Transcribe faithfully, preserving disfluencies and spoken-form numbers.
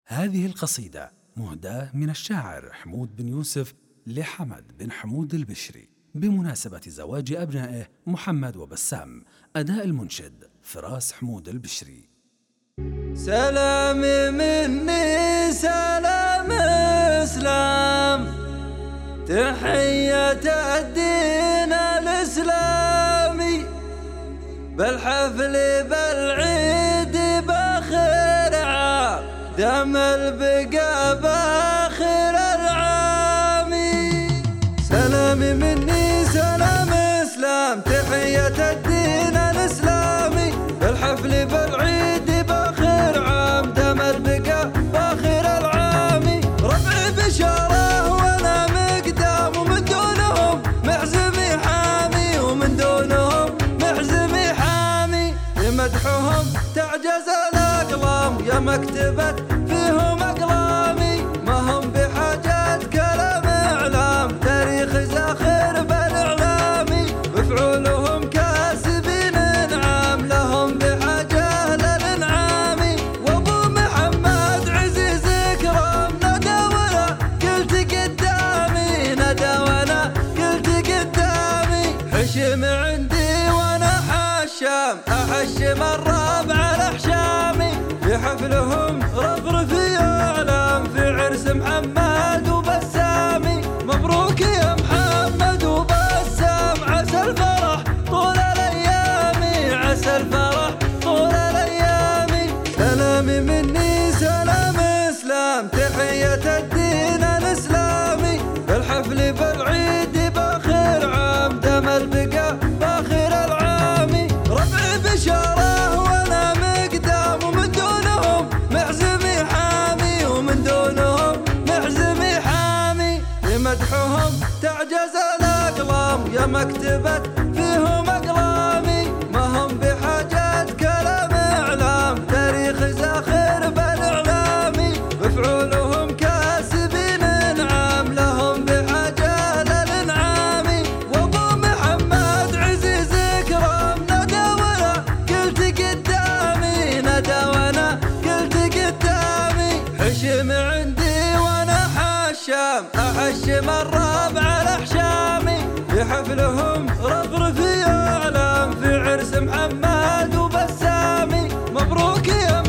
هذه القصيدة مهداة من الشاعر حمود بن يوسف لحمد بن حمود البشري بمناسبة زواج أبنائه محمد وبسام. أداء المنشد فراس حمود البشري. سلام مني سلام اسلام، تحية الدين الإسلامي، بالحفل بالعيد باخر عام، دم البقاء باخر العام. سلام مني سلام اسلام، تحية الدين الإسلامي، بالحفل بالعيد باخر عام، دم البقاء باخر العام. ربعي بشارة وانا مقدام، ومن دونهم محزمي حامي، ومن دونهم محزمي حامي. لمدحهم تعجز الاقلام، يا مكتبة فيهم اقلامي، ما هم بحاجة كلام اعلام، تاريخ زاخر بالاعلامي، مفعولهم كاسبين انعام، لهم بحاجة للانعام. وابو محمد عزيز كرام، ندى وانا قلت قدامي، ندى وانا قلت قدامي. حشم عندي وانا حشام، احشم الرابع الاحشامي، في حفلهم رفرف اعلام، في عرس محمد وبسامي. مبروك يا محمد وبسام، عسى الفرح طول الايام، عسى الفرح طول الايام. سلام مني سلام اسلام، تحية الدين الاسلامي، بالحفل بالعيد باخر عام، دم البقاء باخر العام. ربعي بشارة وانا مقدام، ومن دونهم محزمي حامي، ومن دونهم محزمي حامي. لمدحهم تعجز الاقلام، يا مكتبة فيهم اقلامي، ما هم بحاجة كلام اعلام، تاريخ زاخر بالاعلامي، مفعولهم كاسبين انعام، لهم بحاجة للانعام. وابو محمد عزيز كرام، ندى وانا قلت قدامي، ندى وانا قلت قدامي. حشم عندي وانا حشام، احشم الرابع الاحشامي، في حفلهم رفرف اعلام، في عرس محمد وبسامي. مبروك يا